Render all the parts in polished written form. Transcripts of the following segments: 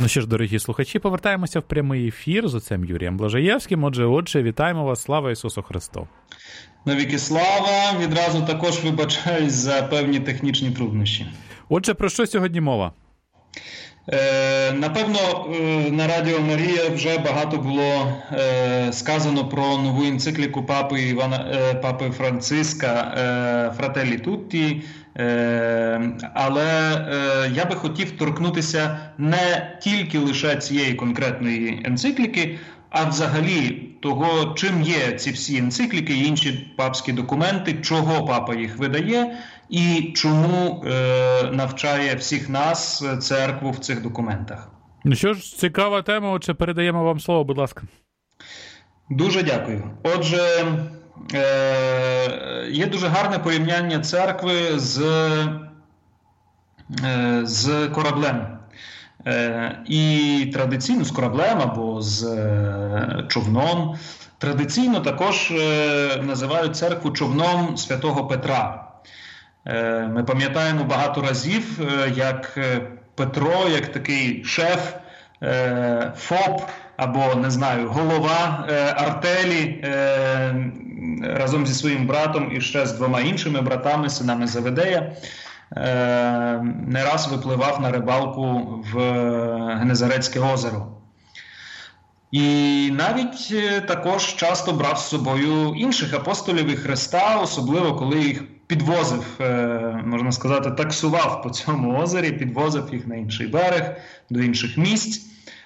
Ну що ж, дорогі слухачі, повертаємося в прямий ефір з отцем Юрієм Блажаєвським. Отже, вітаємо вас. Слава Ісусу Христу! Навіки слава! Відразу також вибачаюсь за певні технічні труднощі. Отже, про що сьогодні мова? Напевно, на Радіо Марія вже багато було сказано про нову енцикліку папи Франциска «Fratelli Tutti», але я би хотів торкнутися не тільки лише цієї конкретної енцикліки, а взагалі того, чим є ці всі енцикліки і інші папські документи, чого папа їх видає і чому навчає всіх нас, церкву, в цих документах. Ну що ж, цікава тема, отже, передаємо вам слово, будь ласка. Дуже дякую. Отже, є дуже гарне порівняння церкви з кораблем. І традиційно з кораблем або з човном. Традиційно також називають церкву човном Святого Петра. Ми пам'ятаємо багато разів, як Петро, як такий шеф, ФОП або, не знаю, голова артелі разом зі своїм братом і ще з двома іншими братами, синами Заведея, не раз випливав на рибалку в Генезарецьке озеро. І навіть також часто брав з собою інших апостолів і Христа, особливо коли їх підвозив, можна сказати, таксував по цьому озері, підвозив їх на інший берег, до інших місць.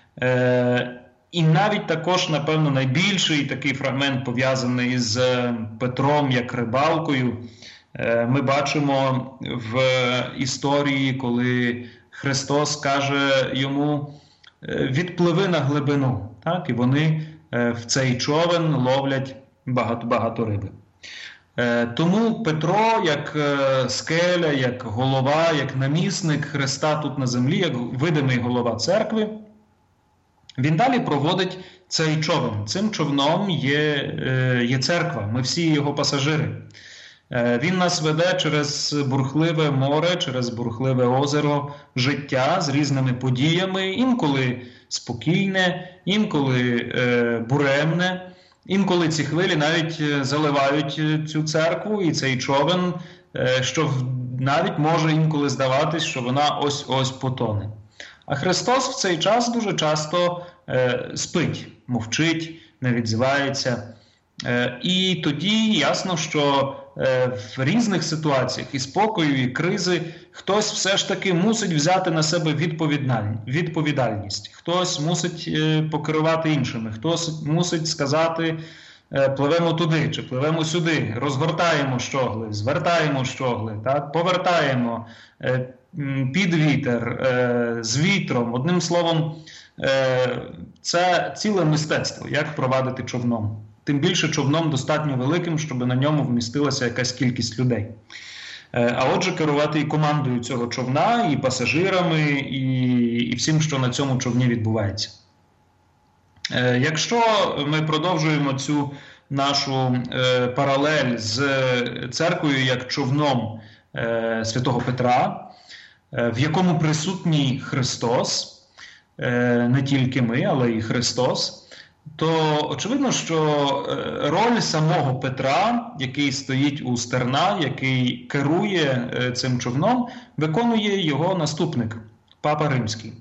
І навіть також, напевно, найбільший такий фрагмент, пов'язаний з Петром як рибалкою, ми бачимо в історії, коли Христос каже йому: «Відпливи на глибину». Так? І вони в цей човен ловлять багато риби. Тому Петро, як скеля, як голова, як намісник Христа тут на землі, як видимий голова церкви, він далі проводить цей човен. Цим човном є церква, ми всі його пасажири. Він нас веде через бурхливе море, через бурхливе озеро життя з різними подіями, інколи спокійне, інколи буремне, інколи ці хвилі навіть заливають цю церкву і цей човен, що навіть може інколи здаватись, що вона ось-ось потоне. А Христос в цей час дуже часто спить, мовчить, не відзивається. І тоді ясно, що в різних ситуаціях і спокою, і кризи хтось все ж таки мусить взяти на себе відповідальність. Хтось мусить покерувати іншими, хтось мусить сказати: пливемо туди чи пливемо сюди, розгортаємо щогли, звертаємо щогли, так? Повертаємо під вітер, з вітром. Одним словом, це ціле мистецтво, як провадити човном. Тим більше човном достатньо великим, щоб на ньому вмістилася якась кількість людей. А отже, керувати і командою цього човна, і пасажирами, і всім, що на цьому човні відбувається. Якщо ми продовжуємо цю нашу паралель з церквою як човном Святого Петра, в якому присутній Христос, не тільки ми, але і Христос, то очевидно, що роль самого Петра, який стоїть у стерна, який керує цим човном, виконує його наступник, Папа Римський.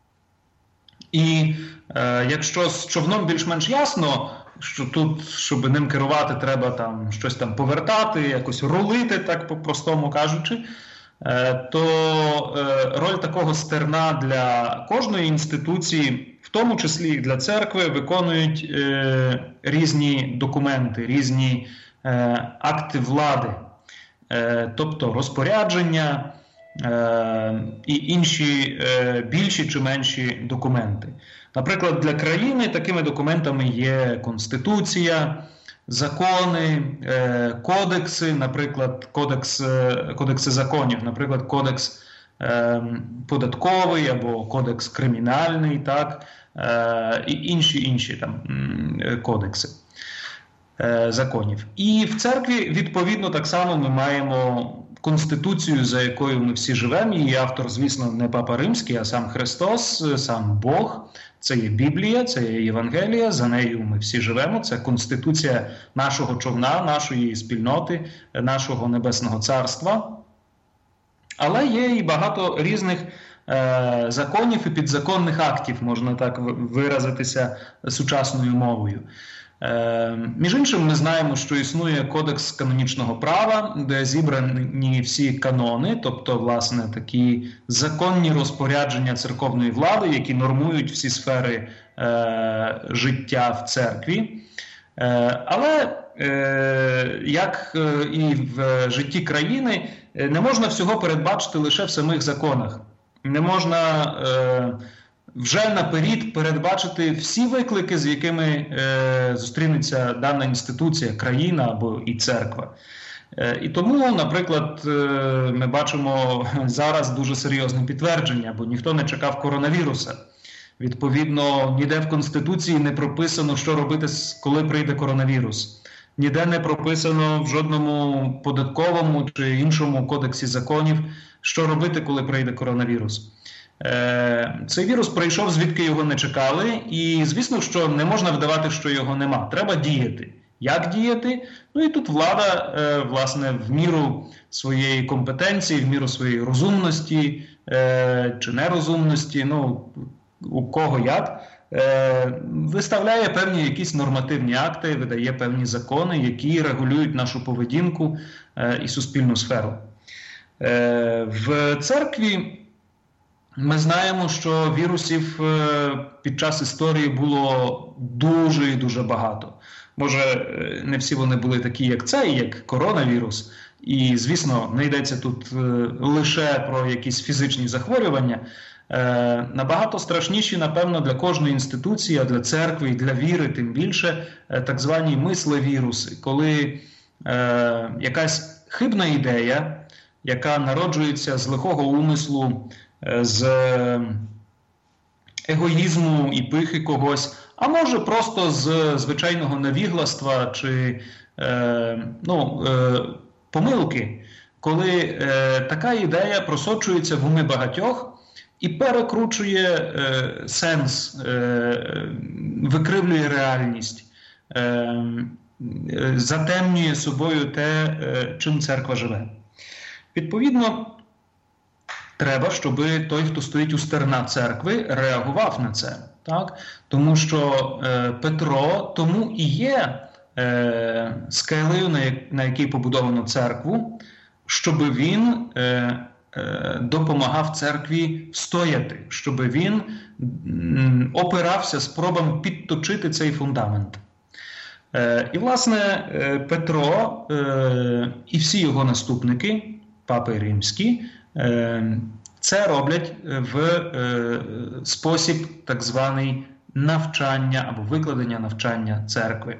І якщо з човном більш-менш ясно, що тут, щоб ним керувати, треба там щось там повертати, якось рулити, так по-простому кажучи, то роль такого стерна для кожної інституції, в тому числі і для церкви, виконують різні документи, різні акти влади, тобто розпорядження і інші більші чи менші документи. Наприклад, для країни такими документами є Конституція, закони, кодекси, наприклад, кодекси законів, наприклад, кодекс податковий або кодекс кримінальний, так, і інші там кодекси законів. І в церкві, відповідно, так само ми маємо Конституцію, за якою ми всі живемо. Її автор, звісно, не Папа Римський, а сам Христос, сам Бог. Це є Біблія, це є Євангелія, за нею ми всі живемо. Це Конституція нашого човна, нашої спільноти, нашого Небесного Царства. Але є і багато різних законів і підзаконних актів, можна так виразитися сучасною мовою. Між іншим, ми знаємо, що існує Кодекс канонічного права, де зібрані всі канони, тобто, власне, такі законні розпорядження церковної влади, які нормують всі сфери життя в церкві. Але, як і в житті країни, не можна всього передбачити лише в самих законах. Не можна вже наперед передбачити всі виклики, з якими зустрінеться дана інституція, країна або і церква. І тому, наприклад, ми бачимо зараз дуже серйозне підтвердження, бо ніхто не чекав коронавіруса. Відповідно, ніде в Конституції не прописано, що робити, коли прийде коронавірус. Ніде не прописано в жодному податковому чи іншому кодексі законів, що робити, коли прийде коронавірус. Цей вірус прийшов, звідки його не чекали, і, звісно, що не можна вдавати, що його нема. Треба діяти. Як діяти? Ну і тут влада, власне, в міру своєї компетенції, в міру своєї розумності чи нерозумності, ну, у кого як, виставляє певні якісь нормативні акти, видає певні закони, які регулюють нашу поведінку і суспільну сферу. В церкві ми знаємо, що вірусів під час історії було дуже і дуже багато. Може, не всі вони були такі, як цей, як коронавірус. І, звісно, не йдеться тут лише про якісь фізичні захворювання. Набагато страшніші, напевно, для кожної інституції, а для церкви і для віри, тим більше, так звані мислевіруси. Коли якась хибна ідея, яка народжується з лихого умислу, з егоїзму і пихи когось, а може просто з звичайного невігластва чи помилки, коли така ідея просочується в уми багатьох і перекручує сенс, викривлює реальність, затемнює собою те, чим церква живе. Відповідно, треба, щоб той, хто стоїть у стерна церкви, реагував на це. Так? Тому що Петро тому і є скелею, на якій побудовано церкву, щоб він допомагав церкві стояти, щоб він опирався спробам підточити цей фундамент. І, власне, Петро і всі його наступники, папи римські, це роблять в спосіб так званий навчання або викладення навчання церкви.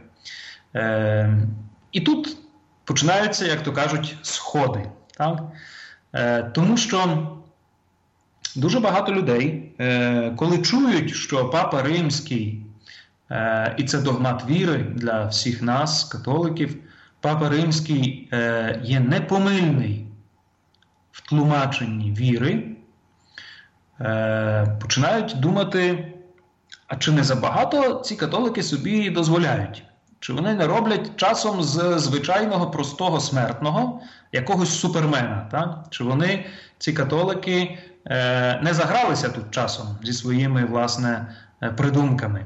І тут починаються, як то кажуть, сходи. Так? Тому що дуже багато людей, коли чують, що Папа Римський, і це догмат віри для всіх нас, католиків, Папа Римський є непомильний в тлумаченні віри, починають думати, а чи не забагато ці католики собі дозволяють? Чи вони не роблять часом з звичайного простого смертного якогось супермена? Так? Чи вони, ці католики, не загралися тут часом зі своїми, власне, придумками?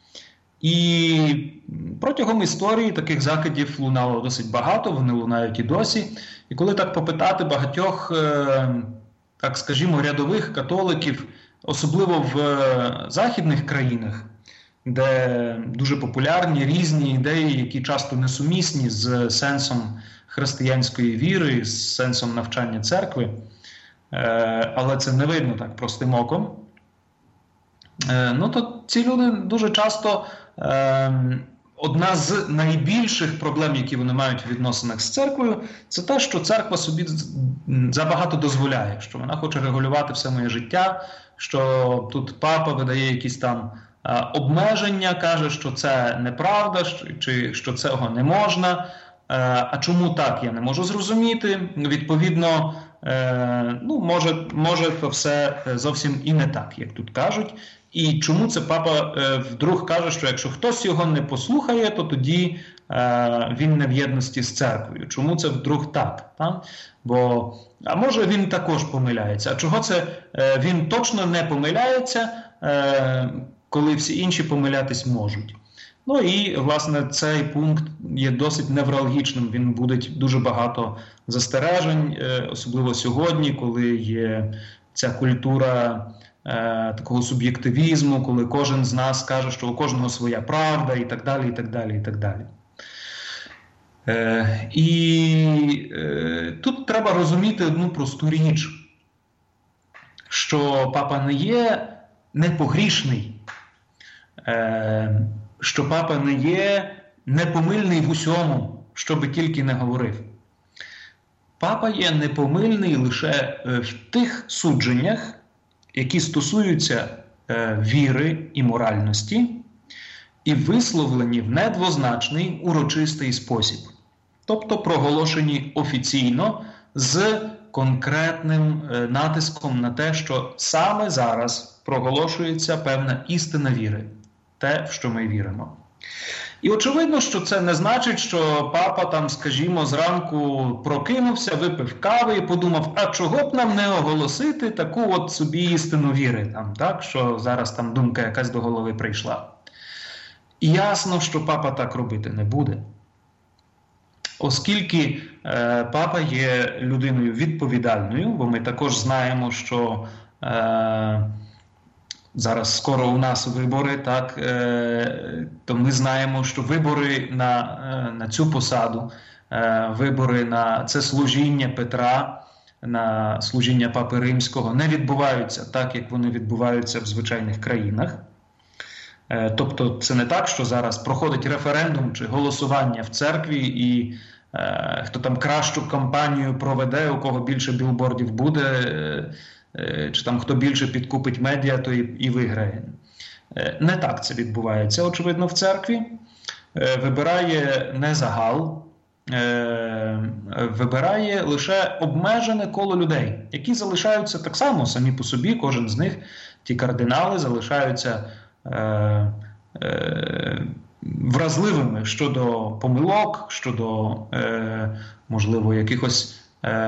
І протягом історії таких закидів лунало досить багато, вони лунають і досі. І коли так попитати багатьох, так скажімо, рядових католиків, особливо в західних країнах, де дуже популярні різні ідеї, які часто несумісні з сенсом християнської віри, з сенсом навчання церкви, але це не видно так простим оком, то ці люди дуже часто, одна з найбільших проблем, які вони мають в відносинах з церквою, це те, що церква собі забагато дозволяє, що вона хоче регулювати все моє життя, що тут папа видає якісь там обмеження, каже, що це неправда, чи що цього не можна. А чому так, я не можу зрозуміти. Відповідно, може то все зовсім і не так, як тут кажуть. І чому це папа вдруг каже, що якщо хтось його не послухає, то тоді він не в єдності з церквою. Чому це вдруг так? А може він також помиляється. А чого це він точно не помиляється, коли всі інші помилятись можуть? Ну і, власне, цей пункт є досить невралгічним. Він будить дуже багато застережень, особливо сьогодні, коли є ця культура такого суб'єктивізму, коли кожен з нас каже, що у кожного своя правда і так далі, і так далі, і так далі. Тут треба розуміти одну просту річ, що папа не є непогрішний, що папа не є непомильний в усьому, що би тільки не говорив. Папа є непомильний лише в тих судженнях, які стосуються віри і моральності, і висловлені в недвозначний урочистий спосіб. Тобто проголошені офіційно з конкретним натиском на те, що саме зараз проголошується певна істина віри, те, в що ми віримо. І очевидно, що це не значить, що папа там, скажімо, зранку прокинувся, випив кави і подумав, а чого б нам не оголосити таку от собі істину віри, так, що зараз там думка якась до голови прийшла. І ясно, що папа так робити не буде. Оскільки папа є людиною відповідальною, бо ми також знаємо, що зараз скоро у нас вибори, так, то ми знаємо, що вибори на цю посаду, вибори на це служіння Петра, на служіння Папи Римського не відбуваються так, як вони відбуваються в звичайних країнах. Тобто це не так, що зараз проходить референдум чи голосування в церкві і хто там кращу кампанію проведе, у кого більше білбордів буде, чи там хто більше підкупить медіа, то і виграє. Не так це відбувається, очевидно, в церкві. Вибирає не загал, вибирає лише обмежене коло людей, які залишаються так само самі по собі, кожен з них, ті кардинали, залишаються вразливими щодо помилок, щодо, можливо, якихось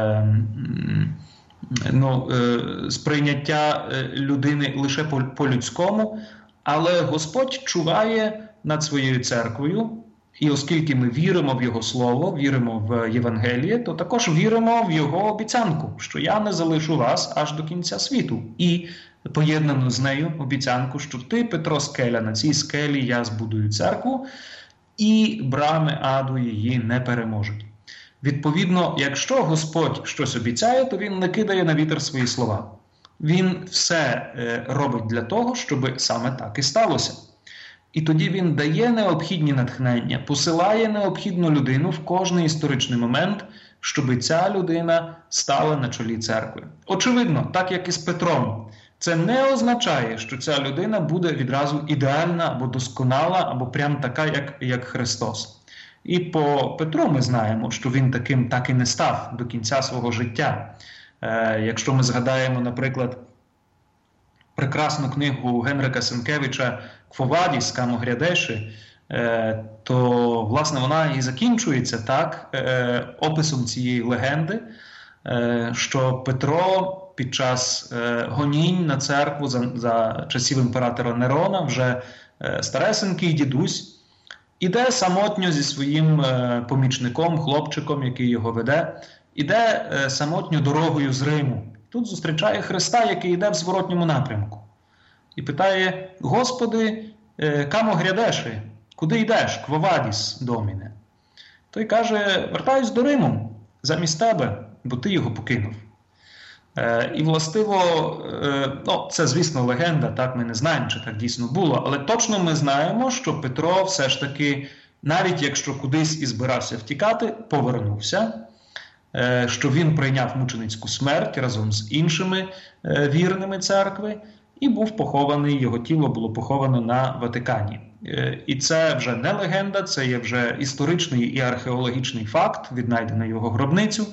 сприйняття людини лише по-людському, але Господь чуває над своєю церквою, і оскільки ми віримо в Його Слово, віримо в Євангеліє, то також віримо в Його обіцянку, що я не залишу вас аж до кінця світу. І поєднану з нею обіцянку, що ти, Петро, скеля, на цій скелі я збудую церкву, і брами аду її не переможуть. Відповідно, якщо Господь щось обіцяє, то Він не кидає на вітер свої слова. Він все робить для того, щоб саме так і сталося. І тоді Він дає необхідні натхнення, посилає необхідну людину в кожний історичний момент, щоб ця людина стала на чолі церкви. Очевидно, так як і з Петром, це не означає, що ця людина буде відразу ідеальна або досконала, або прям така, як Христос. І по Петру ми знаємо, що він таким так і не став до кінця свого життя. Якщо ми згадаємо, наприклад, прекрасну книгу Генрика Сенкевича «Кво-Вадіс, Камо Грядеши», то, власне, вона і закінчується так, описом цієї легенди, що Петро під час гонінь на церкву за часів імператора Нерона, вже старесенький дідусь, іде самотньо зі своїм помічником, хлопчиком, який його веде, іде самотньо дорогою з Риму. Тут зустрічає Христа, який йде в зворотньому напрямку. І питає: «Господи, камо грядеши? Куди йдеш? Кво-Вадіс, доміне?» Той каже: «Вертаюсь до Риму замість тебе, бо ти його покинув». І, властиво, це, звісно, легенда, так, ми не знаємо, чи так дійсно було, але точно ми знаємо, що Петро все ж таки, навіть якщо кудись і збирався втікати, повернувся, що він прийняв мученицьку смерть разом з іншими вірними церкви і був похований, його тіло було поховано на Ватикані. І це вже не легенда, це є вже історичний і археологічний факт, віднайдений його гробницю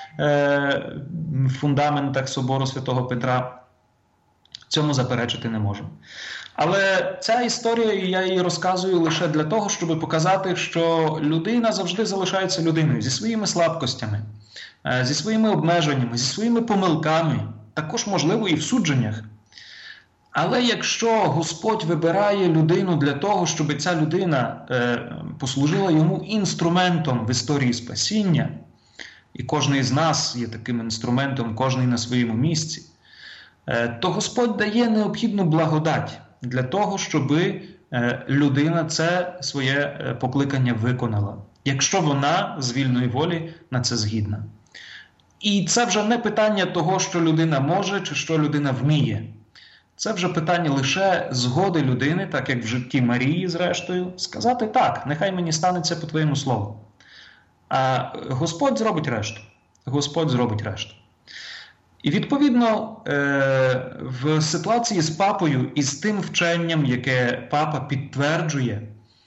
в фундаментах собору Святого Петра. Цьому заперечити не можемо. Але ця історія, я її розказую лише для того, щоб показати, що людина завжди залишається людиною зі своїми слабкостями, зі своїми обмеженнями, зі своїми помилками, також, можливо, і в судженнях. Але якщо Господь вибирає людину для того, щоб ця людина послужила йому інструментом в історії спасіння, і кожен з нас є таким інструментом, кожен на своєму місці, то Господь дає необхідну благодать для того, щоб людина це своє покликання виконала, якщо вона з вільної волі на це згідна. І це вже не питання того, що людина може чи що людина вміє. Це вже питання лише згоди людини, так як в житті Марії, зрештою, сказати так, нехай мені станеться по твоєму слову. А Господь зробить решту. Господь зробить решту. І відповідно в ситуації з папою і з тим вченням, яке папа підтверджує,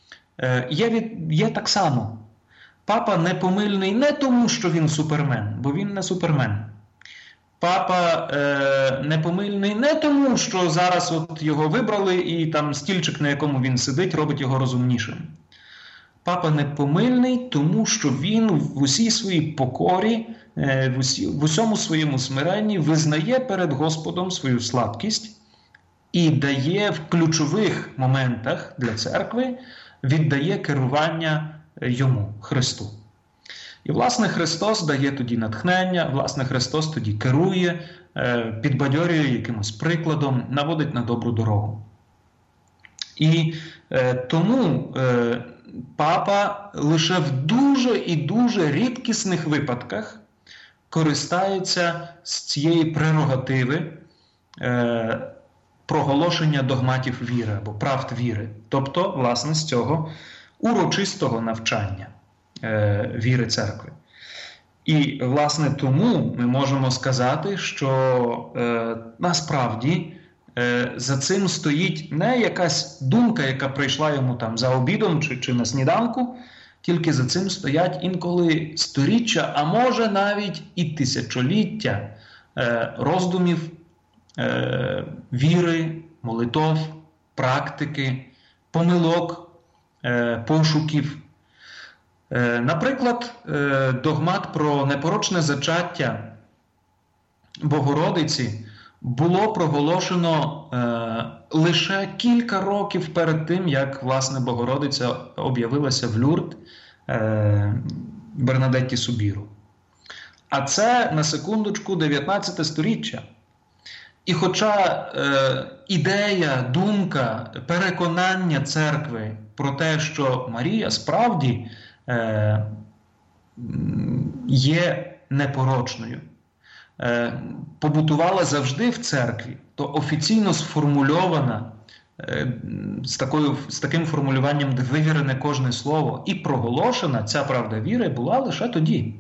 є так само. Папа непомильний не тому, що він супермен, бо він не супермен. Папа непомильний не тому, що зараз от його вибрали і там стільчик, на якому він сидить, робить його розумнішим. Папа непомильний тому, що він в усій своїй покорі, в усьому своєму смиренні визнає перед Господом свою слабкість і дає в ключових моментах для церкви, віддає керування йому, Христу. І, власне, Христос дає тоді натхнення, власне, Христос тоді керує, підбадьорює якимось прикладом, наводить на добру дорогу. І тому папа лише в дуже і дуже рідкісних випадках користається з цієї прерогативи проголошення догматів віри або правд віри, тобто, власне, з цього урочистого навчання віри церкви. І, власне, тому ми можемо сказати, що насправді за цим стоїть не якась думка, яка прийшла йому там за обідом чи на сніданку, тільки за цим стоять інколи сторіччя, а може навіть і тисячоліття роздумів, віри, молитов, практики, помилок, пошуків. Наприклад, догмат про непорочне зачаття Богородиці було проголошено лише кілька років перед тим, як, власне, Богородиця об'явилася в Люрд Бернадетті Субіру. А це, на секундочку, 19 сторіччя. І хоча ідея, думка, переконання церкви про те, що Марія справді є непорочною, побутувала завжди в церкві, то офіційно сформульована з таким формулюванням, де вивірене кожне слово, і проголошена ця правда віри була лише тоді.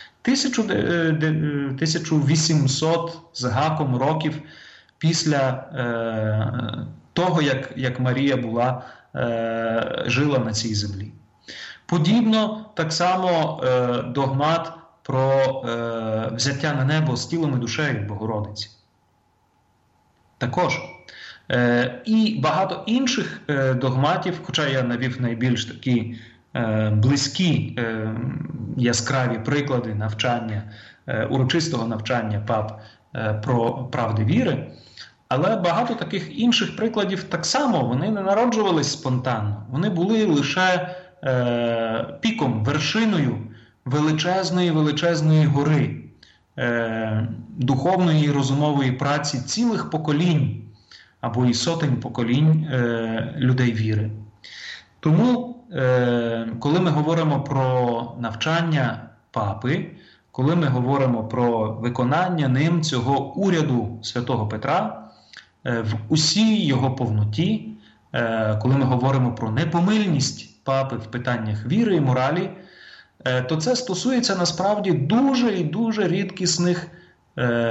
1800 з гаком років після того, як Марія жила на цій землі. Подібно так само догмат про взяття на небо з тілом і душею Богородиці. Також. І багато інших догматів, хоча я навів найбільш такі близькі, яскраві приклади навчання, урочистого навчання пап про правди віри, але багато таких інших прикладів так само, вони не народжувались спонтанно. Вони були лише піком, вершиною величезної гори, духовної і розумової праці цілих поколінь або і сотень поколінь людей віри. Тому, коли ми говоримо про навчання папи, коли ми говоримо про виконання ним цього уряду Святого Петра в усій його повноті, коли ми говоримо про непомильність папи в питаннях віри і моралі, то це стосується насправді дуже і дуже рідкісних,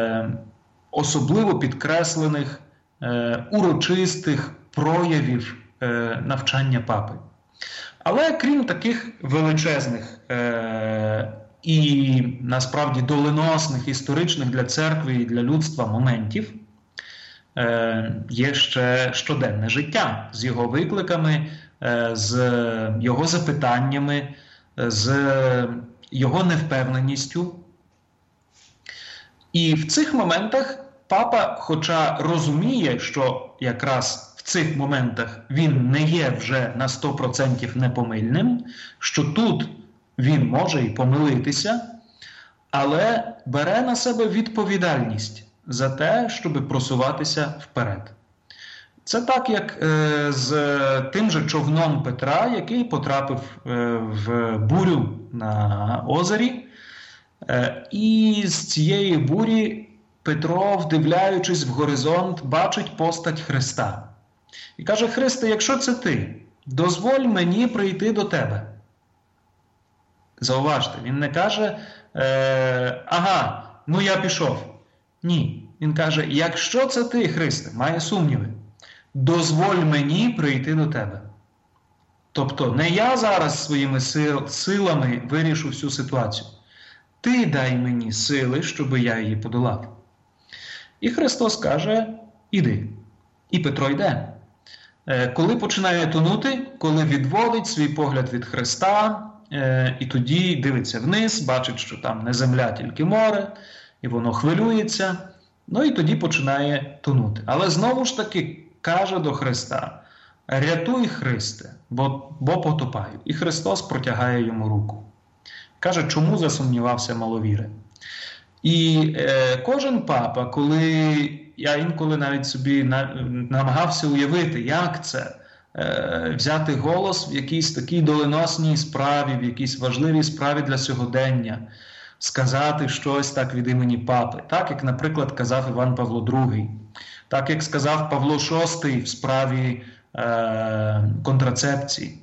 особливо підкреслених, урочистих проявів навчання папи. Але крім таких величезних і насправді доленосних, історичних для церкви і для людства моментів, є ще щоденне життя з його викликами, з його запитаннями, з його невпевненістю. І в цих моментах папа, хоча розуміє, що якраз в цих моментах він не є вже на 100% непомильним, що тут він може і помилитися, але бере на себе відповідальність за те, щоб просуватися вперед. Це так, як з тим же човном Петра, який потрапив в бурю на озері. І з цієї бурі Петро, вдивляючись в горизонт, бачить постать Христа. І каже: Христе, якщо це ти, дозволь мені прийти до тебе. Зауважте, він не каже: ага, ну я пішов. Ні. Він каже: якщо це ти, Христе, має сумніви, дозволь мені прийти до тебе. Тобто не я зараз своїми силами вирішу всю ситуацію. Ти дай мені сили, щоб я її подолав. І Христос каже: іди. І Петро йде. Коли починає тонути, коли відводить свій погляд від Христа, і тоді дивиться вниз, бачить, що там не земля, тільки море, і воно хвилюється, ну і тоді починає тонути. Але знову ж таки каже до Христа: рятуй, Христе, бо потопаю. І Христос протягає йому руку. Каже: чому засумнівався маловіри? І кожен папа, коли я інколи навіть собі намагався уявити, як це взяти голос в якійсь такій доленосній справі, в якійсь важливій справі для сьогодення, сказати щось так від імені папи, так як, наприклад, казав Іван Павло II, так як сказав Павло VI в справі контрацепції,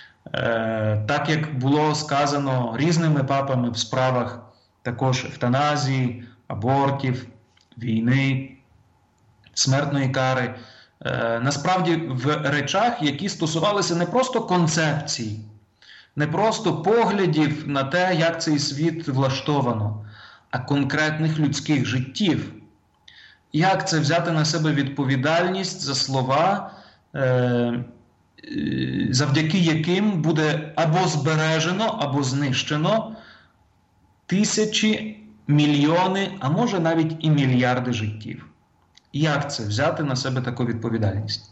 так як було сказано різними папами в справах також евтаназії, абортів, війни, смертної кари. Насправді в речах, які стосувалися не просто концепцій, не просто поглядів на те, як цей світ влаштовано, а конкретних людських життів. Як це взяти на себе відповідальність за слова, завдяки яким буде або збережено, або знищено тисячі, мільйони, а може навіть і мільярди життів. Як це взяти на себе таку відповідальність?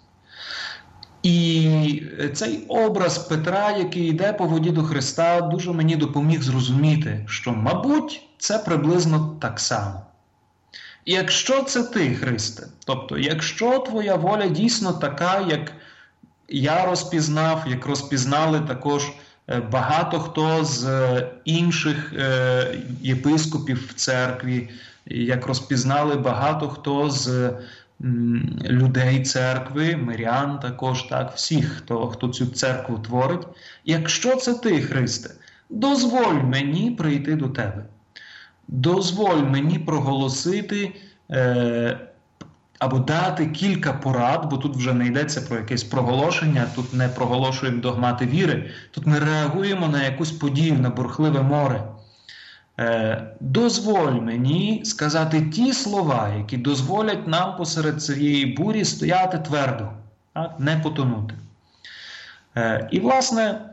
І цей образ Петра, який йде по воді до Христа, дуже мені допоміг зрозуміти, що, мабуть, це приблизно так само. І якщо це ти, Христе, тобто, якщо твоя воля дійсно така, як я розпізнав, як розпізнали також багато хто з інших єпископів в церкві, як розпізнали багато хто з людей церкви, мирян також, так, всіх, хто цю церкву творить. Якщо це ти, Христе, дозволь мені прийти до тебе. Дозволь мені проголосити або дати кілька порад, бо тут вже не йдеться про якесь проголошення, тут не проголошуємо догмати віри, тут ми реагуємо на якусь подію, на бурхливе море. Дозволь мені сказати ті слова, які дозволять нам посеред цієї бурі стояти твердо, так? Не потонути. І, власне,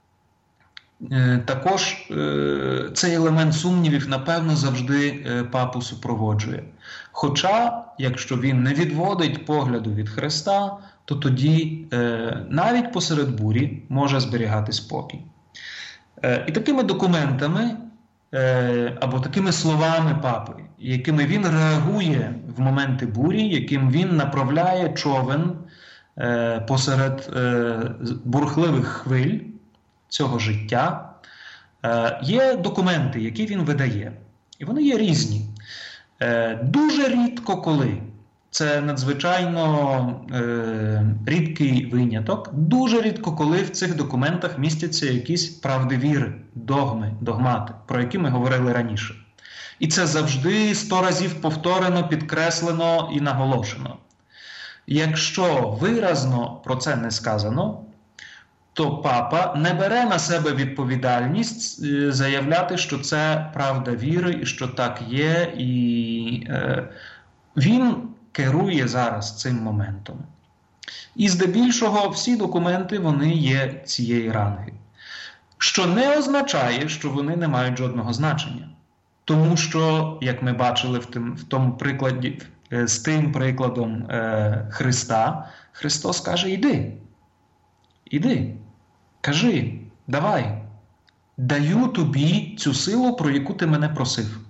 також цей елемент сумнівів, напевно, завжди папу супроводжує. Хоча, якщо він не відводить погляду від Христа, то тоді навіть посеред бурі може зберігати спокій. І такими документами або такими словами папи, якими він реагує в моменти бурі, яким він направляє човен посеред бурхливих хвиль цього життя, є документи, які він видає. І вони є різні. Дуже рідко коли, це надзвичайно рідкий виняток, дуже рідко коли в цих документах містяться якісь правди віри, догми, догмати, про які ми говорили раніше. І це завжди 100 разів повторено, підкреслено і наголошено. Якщо виразно про це не сказано, то папа не бере на себе відповідальність заявляти, що це правда віри і що так є, і він керує зараз цим моментом. І здебільшого всі документи, вони є цієї ранги. Що не означає, що вони не мають жодного значення. Тому що, як ми бачили в тому прикладі, з тим прикладом Христа, Христос каже: іди, кажи, давай, даю тобі цю силу, про яку ти мене просив.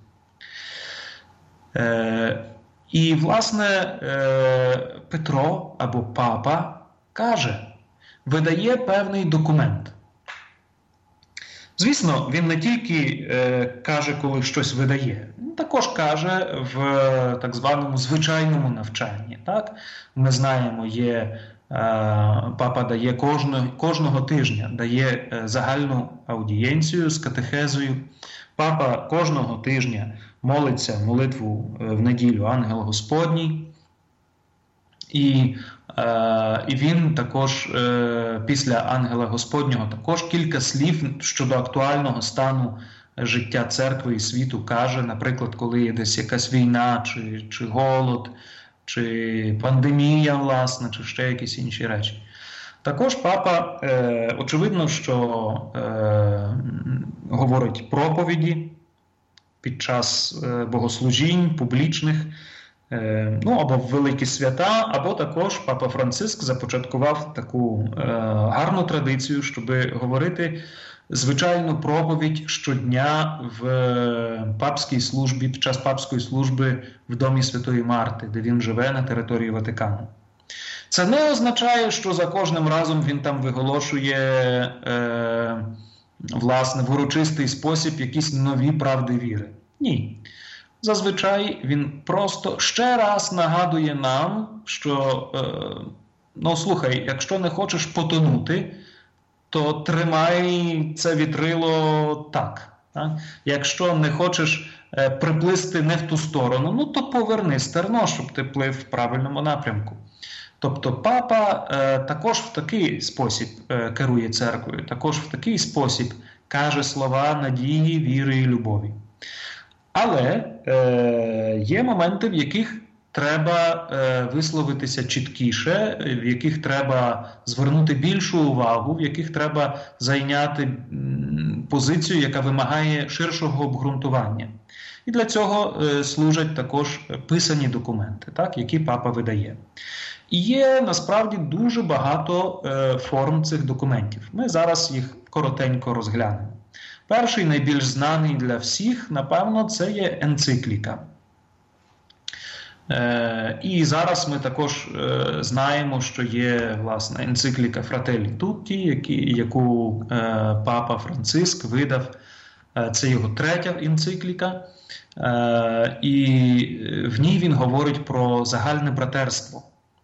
І, власне, Петро або папа каже, видає певний документ. Звісно, він не тільки каже, коли щось видає, він також каже в так званому звичайному навчанні. Так? Ми знаємо, папа дає кожного тижня дає загальну аудієнцію з катехезою. Папа кожного тижня молиться молитву в неділю Ангел Господній. І він також після Ангела Господнього також кілька слів щодо актуального стану життя церкви і світу каже, наприклад, коли є десь якась війна, чи голод, чи пандемія, власне, чи ще якісь інші речі. Також папа, очевидно, що говорить проповіді під час богослужінь публічних, або в великі свята, або також папа Франциск започаткував таку гарну традицію, щоб говорити звичайну проповідь щодня в папській службі, під час папської служби в домі Святої Марти, де він живе на території Ватикану. Це не означає, що за кожним разом він там виголошує власне, в урочистий спосіб якісь нові правди віри. Ні. Зазвичай він просто ще раз нагадує нам, що, слухай, якщо не хочеш потонути, то тримай це вітрило так. Якщо не хочеш приплисти не в ту сторону, то поверни стерно, щоб ти плив в правильному напрямку. Тобто папа також в такий спосіб керує церквою, також в такий спосіб каже слова надії, віри і любові. Але є моменти, в яких треба висловитися чіткіше, в яких треба звернути більшу увагу, в яких треба зайняти позицію, яка вимагає ширшого обґрунтування. І для цього служать також писані документи, так, які папа видає. І є, насправді, дуже багато форм цих документів. Ми зараз їх коротенько розглянемо. Перший, найбільш знаний для всіх, напевно, це є енцикліка. І зараз ми також знаємо, що є, власне, енцикліка Fratelli Tutti, яку папа Франциск видав. Це його третя енцикліка. І в ній він говорить про загальне братерство.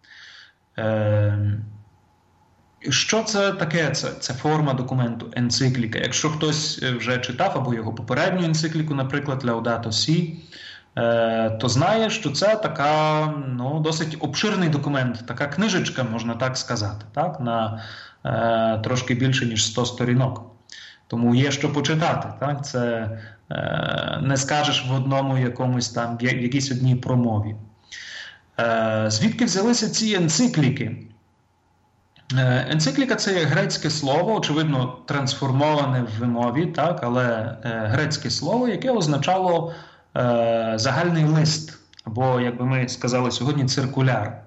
Що це таке? Це форма документу, енцикліка. Якщо хтось вже читав або його попередню енцикліку, наприклад, Laudato Si, то знає, що це така, досить обширний документ, така книжечка, можна так сказати, так? На трошки більше, ніж 100 сторінок. Тому є що почитати. Так? Це не скажеш в одному якомусь там, в якійсь одній промові. Звідки взялися ці енцикліки? Енцикліка – це є грецьке слово, очевидно, трансформоване в вимові, так, але грецьке слово, яке означало загальний лист, або, як би ми сказали сьогодні, циркуляр.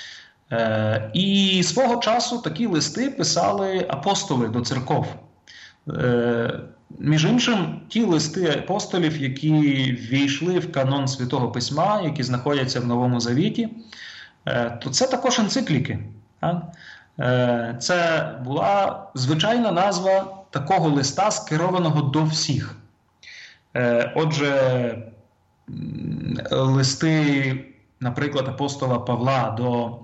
І свого часу такі листи писали апостоли до церков. Між іншим, ті листи апостолів, які ввійшли в канон Святого Письма, які знаходяться в Новому Завіті, то це також енцикліки. Так? Це була звичайна назва такого листа, скерованого до всіх. Отже, листи, наприклад, апостола Павла до,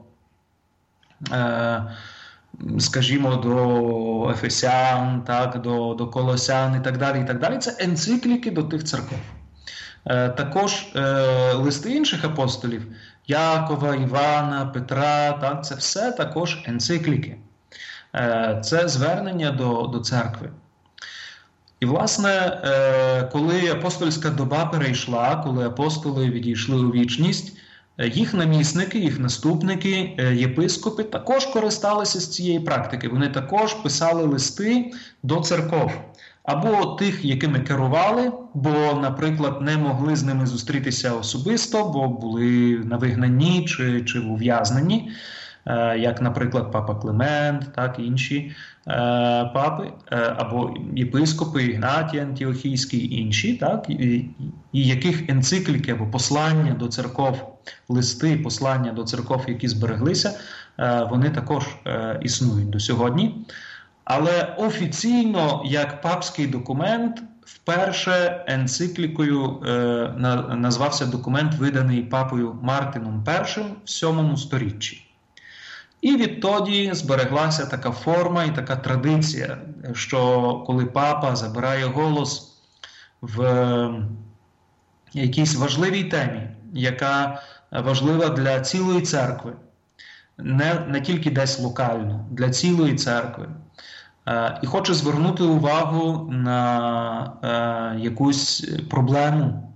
скажімо, до Ефесян, так, до Колосян і так далі, це енцикліки до тих церков. Також листи інших апостолів – Якова, Івана, Петра, так, це все також енцикліки. Це звернення до церкви. І, власне, коли апостольська доба перейшла, коли апостоли відійшли у вічність, їх намісники, їх наступники, єпископи також користалися з цієї практики. Вони також писали листи до церков. Або тих, якими керували, бо, наприклад, не могли з ними зустрітися особисто, бо були на вигнанні чи ув'язненні, як, наприклад, папа Климент, так, і інші папи, або єпископи, Ігнатій Антіохійський і інші, так, і яких енцикліки або послання до церков, листи, послання до церков, які збереглися, вони також існують до сьогодні. Але офіційно, як папський документ, вперше енциклікою назвався документ, виданий папою Мартином І в 7 сторіччі. І відтоді збереглася така форма і така традиція, що коли папа забирає голос в якійсь важливій темі, яка важлива для цілої церкви, не тільки десь локально, для цілої церкви, і хоче звернути увагу на якусь проблему,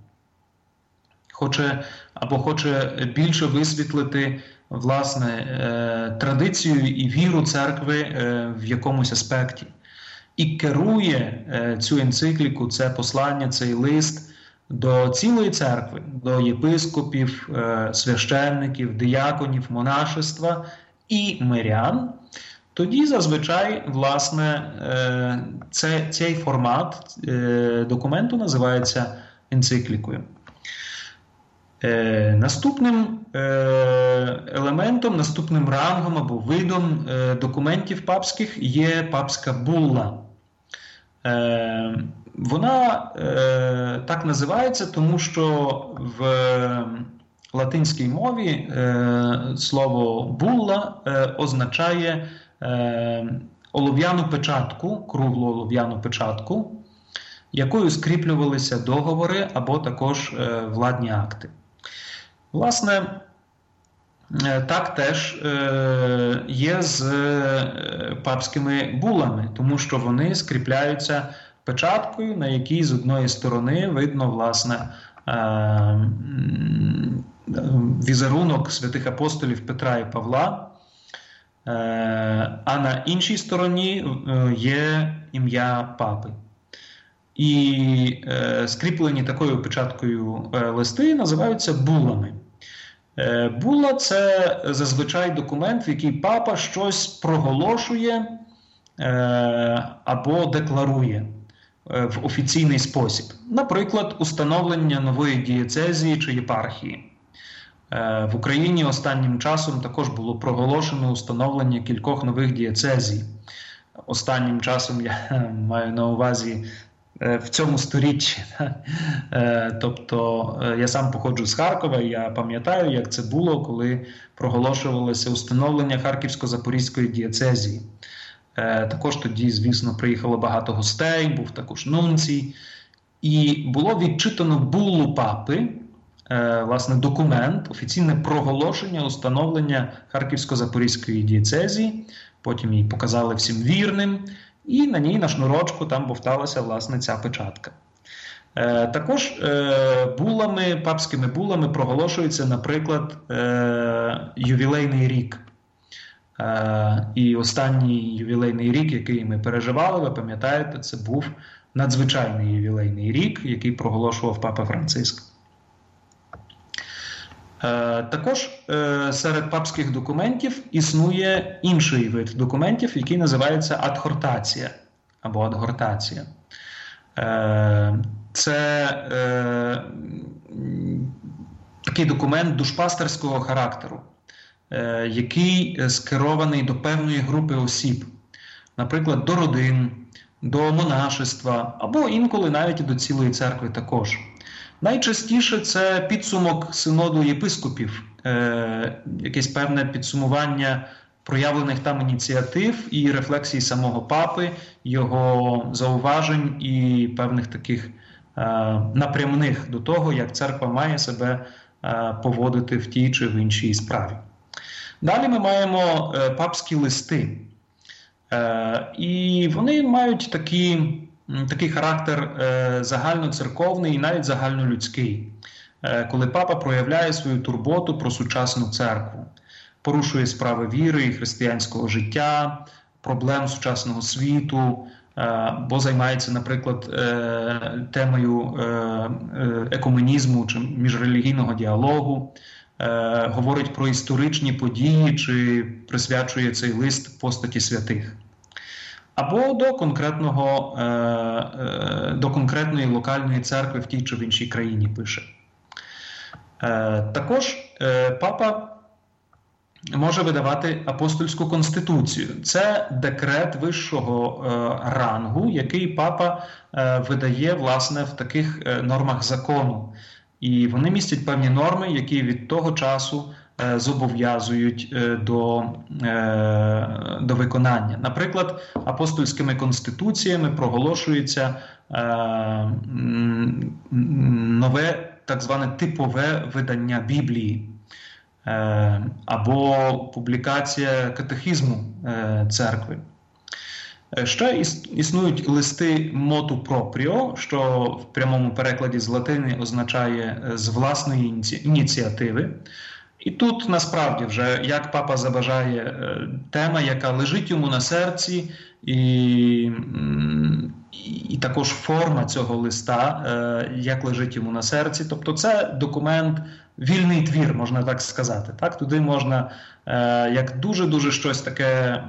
хоче більше висвітлити, власне, традицію і віру церкви в якомусь аспекті. І керує цю енцикліку, це послання, цей лист до цілої церкви, до єпископів, священників, дияконів, монашества і мирян. Тоді зазвичай, власне, цей формат документу називається енциклікою. Наступним елементом, наступним рангом або видом документів папських є папська булла. Вона так називається, тому що в латинській мові слово булла означає олов'яну печатку, круглу олов'яну печатку, якою скріплювалися договори або також владні акти. Власне, так теж є з папськими булами, тому що вони скріпляються печаткою, на якій з одної сторони видно, власне, візерунок святих апостолів Петра і Павла, а на іншій стороні є ім'я папи. І скріплені такою печаткою листи називаються булами. Була – це зазвичай документ, в який папа щось проголошує або декларує в офіційний спосіб. Наприклад, установлення нової дієцезії чи єпархії. В Україні останнім часом також було проголошено установлення кількох нових дієцезій. Останнім часом я маю на увазі в цьому сторіччі. Тобто я сам походжу з Харкова, і я пам'ятаю, як це було, коли проголошувалося установлення Харківсько-Запорізької дієцезії. Також тоді, звісно, приїхало багато гостей, був також нунцій. І було відчитано буллу папи, власне, документ, офіційне проголошення установлення Харківсько-Запорізької дієцезії. Потім її показали всім вірним. І на ній, на шнурочку, там бовталася, власне, ця печатка. Також булами, папськими булами проголошується, наприклад, ювілейний рік. І останній ювілейний рік, який ми переживали, ви пам'ятаєте, це був надзвичайний ювілейний рік, який проголошував папа Франциск. Також серед папських документів існує інший вид документів, який називається адхортація або адгортація. Це такий документ душпастерського характеру, який скерований до певної групи осіб, наприклад, до родин, до монашества або інколи навіть і до цілої церкви також. Найчастіше це підсумок синоду єпископів, якесь певне підсумування проявлених там ініціатив і рефлексій самого папи, його зауважень і певних таких напрямних до того, як церква має себе поводити в тій чи в іншій справі. Далі ми маємо папські листи. І вони мають такий характер загальноцерковний і навіть загальнолюдський, коли папа проявляє свою турботу про сучасну церкву, порушує справи віри і християнського життя, проблем сучасного світу, бо займається, наприклад, темою екуменізму чи міжрелігійного діалогу, говорить про історичні події чи присвячує цей лист постаті святих. Або до конкретної локальної церкви в тій чи в іншій країні пише. Також папа може видавати апостольську конституцію. Це декрет вищого рангу, який папа видає, власне, в таких нормах закону. І вони містять певні норми, які від того часу зобов'язують до виконання. Наприклад, апостольськими конституціями проголошується нове, так зване типове видання Біблії або публікація катехизму церкви. Ще існують листи motu proprio, що в прямому перекладі з латини означає «з власної ініціативи». І тут насправді вже, як папа забажає, тема, яка лежить йому на серці, і також форма цього листа, як лежить йому на серці. Тобто це документ, вільний твір, можна так сказати. Так? Туди можна як дуже-дуже щось таке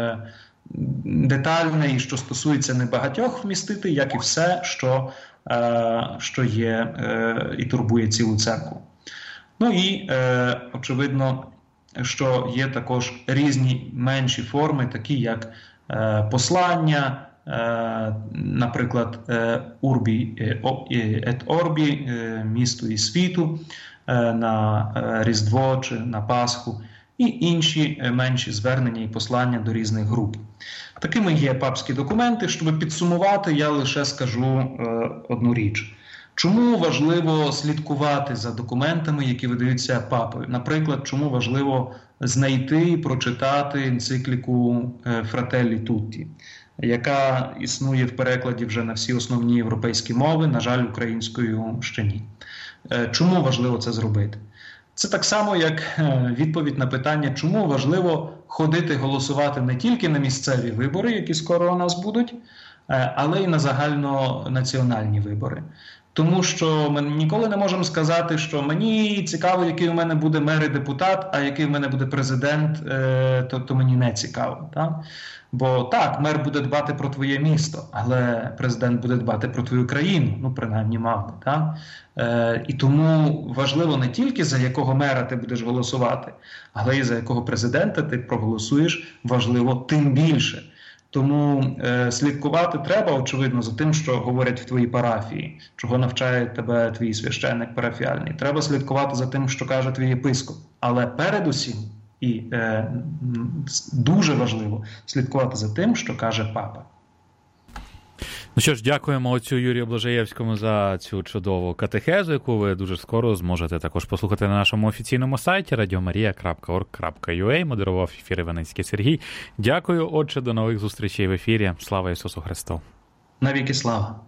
детальне і що стосується небагатьох вмістити, як і все, що є і турбує цілу церкву. Ну і, очевидно, що є також різні менші форми, такі як послання, наприклад, Urbi et Orbi, місту і світу, на Різдво чи на Пасху, і інші менші звернення і послання до різних груп. Такими є папські документи. Щоб підсумувати, я лише скажу одну річ. Чому важливо слідкувати за документами, які видаються папою? Наприклад, чому важливо знайти і прочитати енцикліку Fratelli Tutti, яка існує в перекладі вже на всі основні європейські мови, на жаль, українською ще ні. Чому важливо це зробити? Це так само, як відповідь на питання, чому важливо ходити голосувати не тільки на місцеві вибори, які скоро у нас будуть, але й на загальнонаціональні вибори. Тому що ми ніколи не можемо сказати, що мені цікаво, який у мене буде мер і депутат, а який у мене буде президент, то мені не цікаво. Так? Бо так, мер буде дбати про твоє місто, але президент буде дбати про твою країну, ну, принаймні, мав би. Так? І тому важливо не тільки за якого мера ти будеш голосувати, але й за якого президента ти проголосуєш, важливо тим більше. Тому слідкувати треба, очевидно, за тим, що говорять в твоїй парафії, чого навчає тебе твій священник парафіальний. Треба слідкувати за тим, що каже твій єпископ. Але передусім, і дуже важливо, слідкувати за тим, що каже папа. Ну що ж, дякуємо отцю Юрію Блажаєвському за цю чудову катехезу, яку ви дуже скоро зможете також послухати на нашому офіційному сайті radiomaria.org.ua. Модерував ефір Іваницький Сергій. Дякую, отче, до нових зустрічей в ефірі. Слава Ісусу Христу! Навіки слава!